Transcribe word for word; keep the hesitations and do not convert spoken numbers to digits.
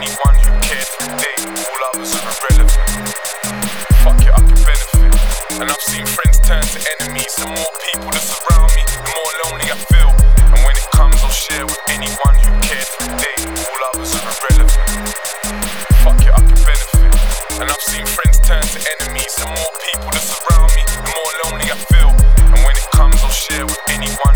anyone who cared for a day. All others are irrelevant. Fuck it, I can benefit. And I've seen friends turn to enemies. The more people that surround me, the more lonely I feel. And when it comes, I'll share with anyone who cared for a day. All others are irrelevant. Fuck it, I can benefit. And I've seen friends turn to enemies. The more people that surround me,